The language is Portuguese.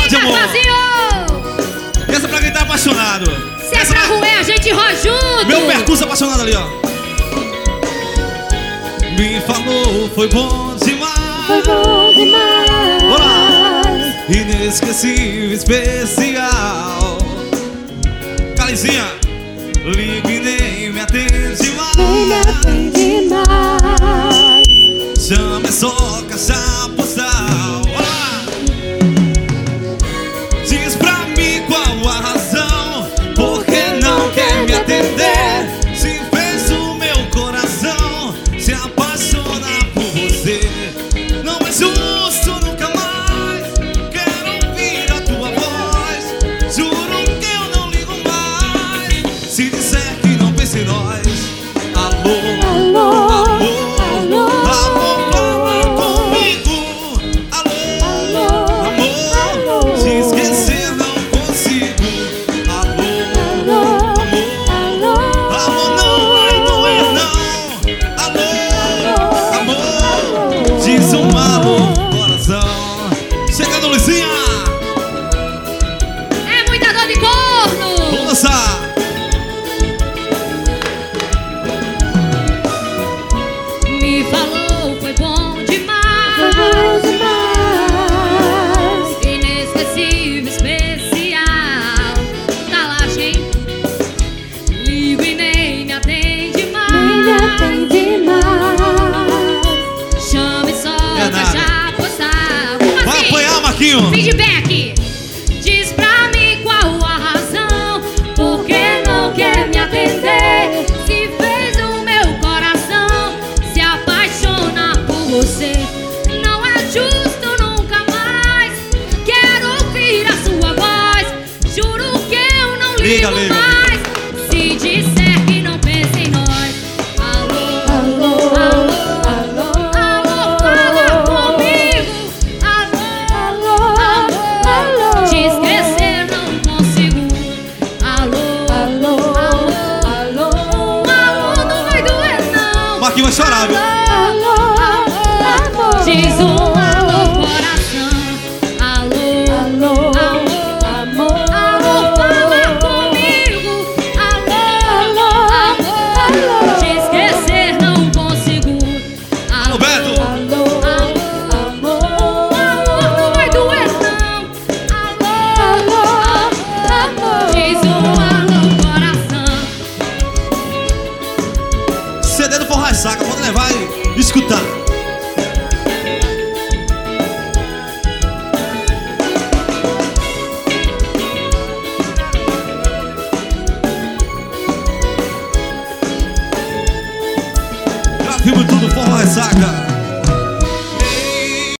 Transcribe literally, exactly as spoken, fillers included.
de amor. Sozinho. Essa pra quem tá apaixonado. Se é pra ruer, a gente rola junto. Meu percurso apaixonado ali, ó. Me falou, foi bom demais. Foi bom demais. Olá. Inesquecível, especial. Calizinha, liga e nem me atende mais. Nem me atende mais. Chama é só caixa postal. Olá. Diz pra mim qual a razão, porque não quer me atender. Se fez o meu coração se apaixonar por você. Não é justo, nunca mais quero ouvir a tua voz. Juro que eu não ligo mais. Se disser que não pensa em nós. Alô, Alô, alô, alô, fala comigo. Alô, amor, te esquecer não consigo. Alô, alô, amor, amor, não vai doer não. Alô, amor, diz um alô, coração. Chegando, Luizinha. É muita dor de corno. Vamos dançar. Me falou, foi bom foi demais. bom demais. Inesquecível, especial. Da laje, ligo e nem me atende Nem me mais. atende mais. Chame só É nada. caixa postal. Como Vai assim? apanhar, Marquinho. Feedback. Diz pra mim qual a razão, porque não quer me atender. Se fez o meu coração se apaixonar por você. Não é justo, nunca mais quero ouvir a sua voz. Juro que eu não Liga, ligo liga. mais. Se disser que não pensa em nós. Alô, Alô, alô, alô, fala comigo. Alô, alô, alô. te esquecer não consigo. Alô, Alô, alô, alô, não vai doer não. Marquinho vai chorar, viu? alô, amor. Diz um alô, coração. Alô, Alô, alô, amor. alô, fala comigo. Alô, Alô, alô. te esquecer não consigo. Alô, Beto. Alô, amor. Alô, não vai doer não. Alô, Alô, amor. diz um alô, coração. C D do Forró Saca, pode levar e escutar. Já filme tudo Forró Saca.